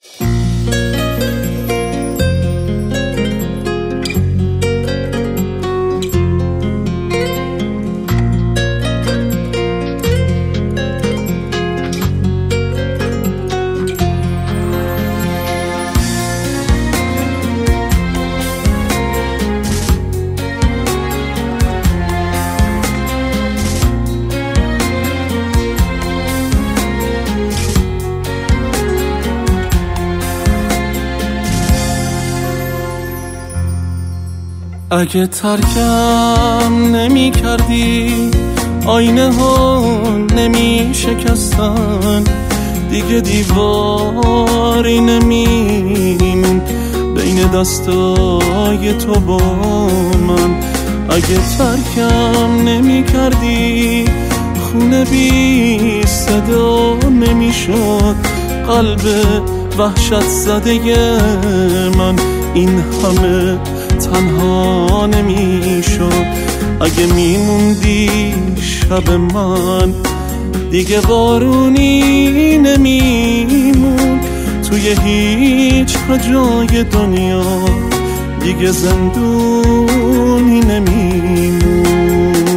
اگه ترکم نمی کردی آینه ها نمی شکستن، دیگه دیواری نمیمون بین دستای تو با من. اگه ترکم نمی کردی خونه بی صدا نمی شد قلب وحشت زده من، این همه تنها نمی شد. اگه میموندی شب من دیگه بارونی نمیمون، توی هیچ جای دنیا دیگه زندونی نمیمون.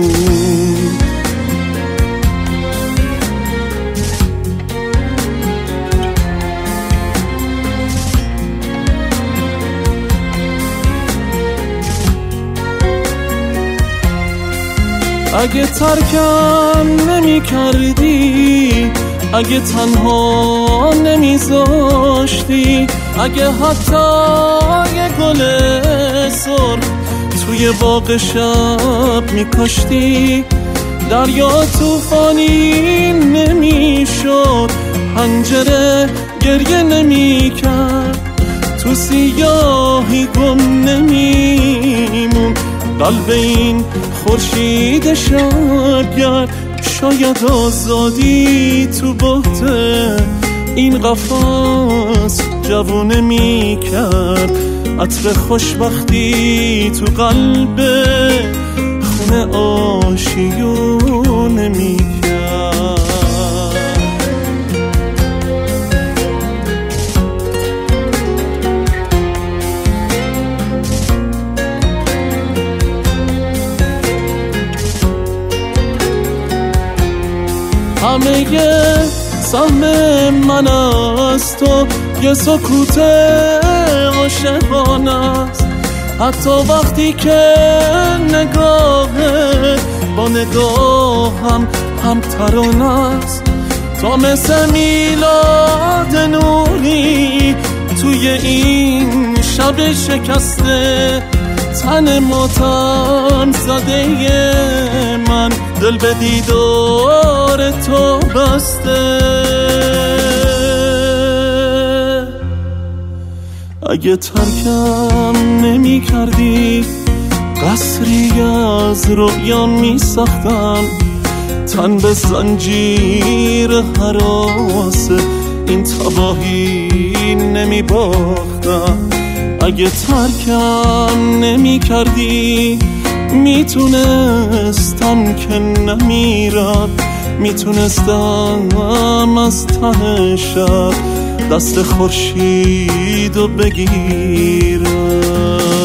اگه ترکم نمی کردی، اگه تنها نمی زاشتی، اگه حتی یه گل سرخ توی باغ شب می کاشتی، دریا توفانی نمی شد، پنجره گریه نمی کرد، تو سیاهی گم نمیمون قلب این خورشید شبگرد. شاید آزادی تو بحت این قفس جوونه می کرد، عطر خوشبختی تو قلب خونه آشیونه می کرد. همه سهم من از تو یه سکوت عاشقانه است، حتی وقتی که نگاهت با نگاهم هم ترانه است. تو مثل میلاد نوری توی این شب شکسته، تن ماتم زده من دل به دیدار تو بسته. اگه ترکم نمی کردی قصری از رویا می ساختم، تن به زنجیر هراس این تباهی نمی باختم. اگه ترکم نمی کردی میتونستم که نمیرم، میتونستم از ته شب دست خورشیدو بگیرم.